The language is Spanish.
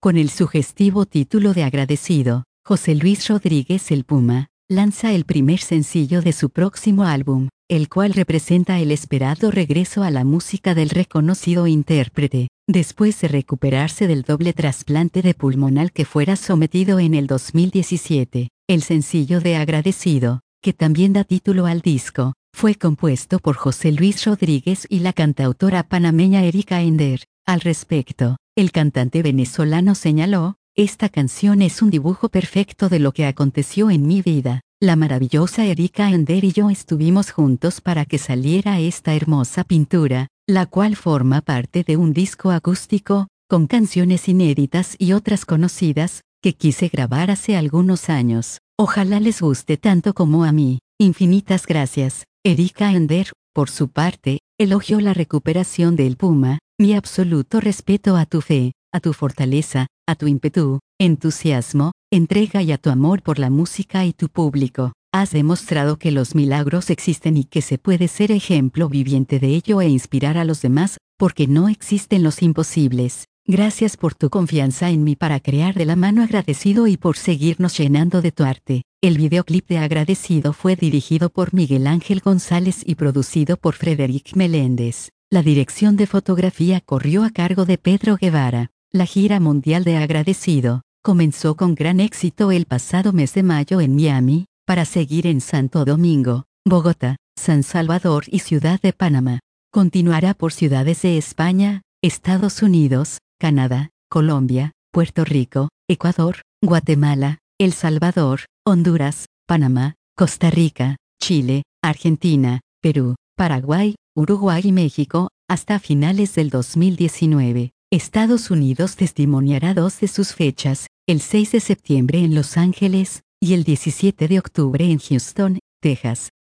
Con el sugestivo título de Agradecido, José Luis Rodríguez el Puma lanza el primer sencillo de su próximo álbum, el cual representa el esperado regreso a la música del reconocido intérprete, después de recuperarse del doble trasplante de pulmonal que fuera sometido en el 2017. El sencillo de Agradecido, que también da título al disco, fue compuesto por José Luis Rodríguez y la cantautora panameña Erika Ender. Al respecto, el cantante venezolano señaló: "Esta canción es un dibujo perfecto de lo que aconteció en mi vida. La maravillosa Erika Ender y yo estuvimos juntos para que saliera esta hermosa pintura, la cual forma parte de un disco acústico, con canciones inéditas y otras conocidas, que quise grabar hace algunos años. Ojalá les guste tanto como a mí. Infinitas gracias". Erika Ender, por su parte, elogió la recuperación del Puma: "Mi absoluto respeto a tu fe, a tu fortaleza, a tu ímpetu, entusiasmo, entrega y a tu amor por la música y tu público. Has demostrado que los milagros existen y que se puede ser ejemplo viviente de ello e inspirar a los demás, porque no existen los imposibles. Gracias por tu confianza en mí para crear de la mano Agradecido y por seguirnos llenando de tu arte". El videoclip de Agradecido fue dirigido por Miguel Ángel González y producido por Frederick Meléndez. La dirección de fotografía corrió a cargo de Pedro Guevara. La gira mundial de Agradecido comenzó con gran éxito el pasado mes de mayo en Miami, para seguir en Santo Domingo, Bogotá, San Salvador y Ciudad de Panamá. Continuará por ciudades de España, Estados Unidos, Canadá, Colombia, Puerto Rico, Ecuador, Guatemala, El Salvador, Honduras, Panamá, Costa Rica, Chile, Argentina, Perú, Paraguay, Uruguay y México, hasta finales del 2019. Estados Unidos testimoniará 2 de sus fechas, el 6 de septiembre en Los Ángeles, y el 17 de octubre en Houston, Texas.